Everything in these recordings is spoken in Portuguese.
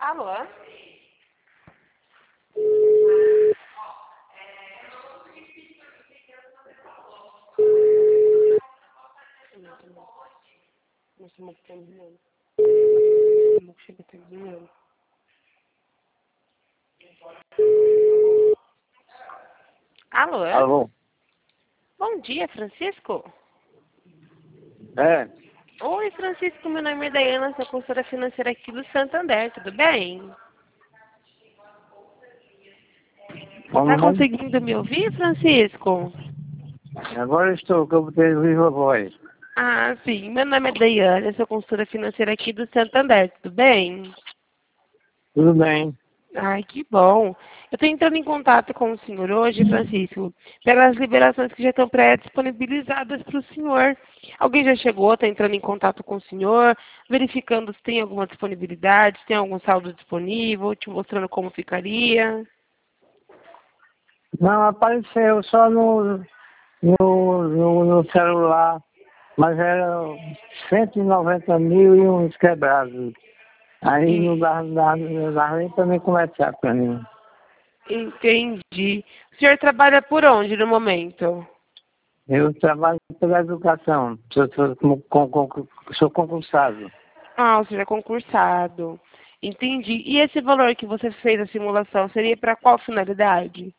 Alô? Nossa, mas tá terminando. Chega terminando. Alô? Alô? Bom dia, Francisco. É? Oi, Francisco, meu nome é Daiana, sou consultora financeira aqui do Santander, tudo bem? Tá Como? conseguindo me ouvir, Francisco? Agora estou, que eu tenho viva voz. Ah, sim, meu nome é Daiana, sou consultora financeira aqui do Santander, tudo bem? Tudo bem? Ai, que bom. Eu estou entrando em contato com o senhor hoje, Francisco, pelas liberações que já estão pré-disponibilizadas para o senhor. Alguém já chegou, está entrando em contato com o senhor, verificando se tem alguma disponibilidade, se tem algum saldo disponível, te mostrando como ficaria? Não, apareceu só no celular, mas era 190 mil e uns quebrados. Aí não dá nem para me conversar para mim. Entendi. O senhor trabalha por onde no momento? Eu trabalho pela educação, sou concursado. Ah, o senhor é concursado. Entendi. E esse valor que você fez a simulação seria para qual finalidade?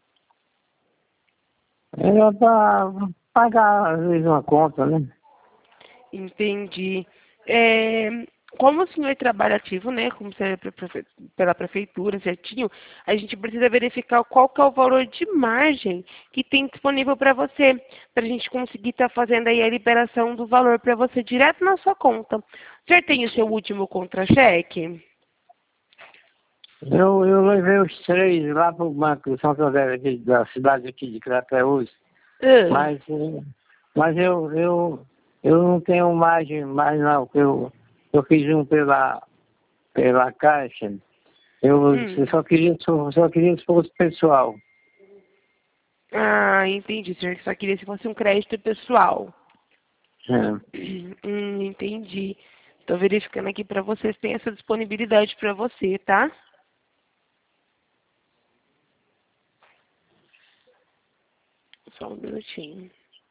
Era para pagar, às vezes, uma conta, né? Entendi. Como o senhor trabalha ativo, né, como você é pela prefeitura, certinho, a gente precisa verificar qual que é o valor de margem que tem disponível para você, para a gente conseguir estar fazendo aí a liberação do valor para você direto na sua conta. O senhor tem o seu último contra-cheque? Eu levei os três lá para o Banco de Santander aqui, da cidade aqui de Crateús, Ah, mas eu não tenho mais não, eu fiz um pela Caixa, eu hum. só queria se fosse pessoal. Ah, entendi. O senhor só queria se fosse um crédito pessoal. É. Entendi. Estou verificando aqui para vocês, tem essa disponibilidade para você, tá? Só um minutinho.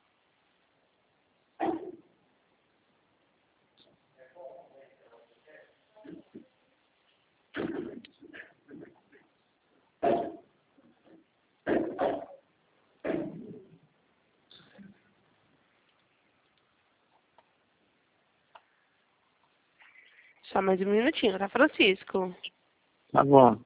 Só mais um minutinho, tá, Francisco? Tá bom.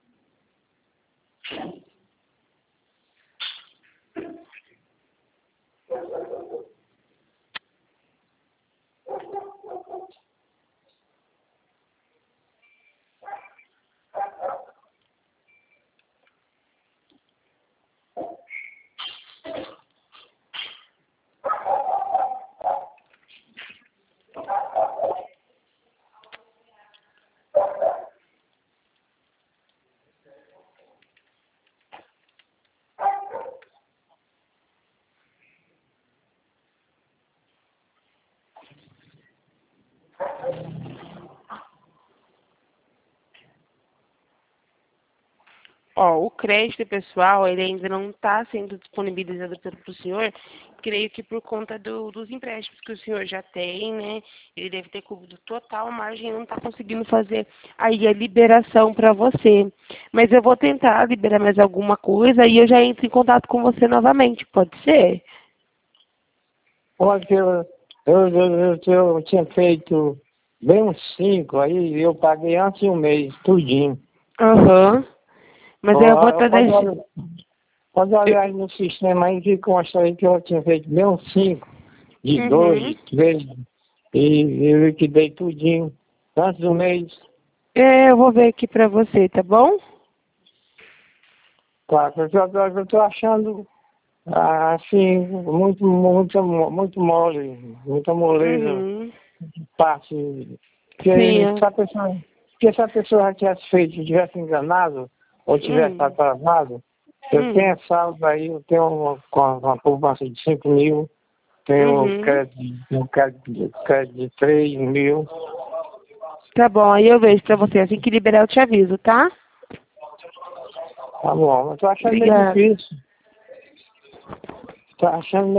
Ó, o crédito pessoal, ele ainda não está sendo disponibilizado para o senhor, creio que por conta dos empréstimos que o senhor já tem, né? Ele deve ter cobrido total a margem e não está conseguindo fazer aí a liberação para você. Mas eu vou tentar liberar mais alguma coisa e eu já entro em contato com você novamente, pode ser? Porque eu tinha feito bem uns 5, aí eu paguei antes de um mês, tudinho. Aham. Mas eu vou Ó, estar deixando. pode olhar aí no sistema aí que consta aí que eu tinha feito bem uns 5, de 2, Uhum. de 3, e eu liquidei tudinho antes do mês. Eu vou ver aqui para você, tá bom? Claro, eu tô achando assim, muita moleza, Uhum. parte. Sim. Porque se a pessoa já tivesse feito, tivesse enganado, ou tivesse Hum. atrasado, eu Hum. tenho saldo aí, eu tenho uma poupança de 5 mil, tenho Uhum. crédito de 3 mil, Tá bom, aí eu vejo pra você. Assim que liberar eu te aviso, tá? Tá bom, mas tô achando meio Obrigada. difícil. Tô achando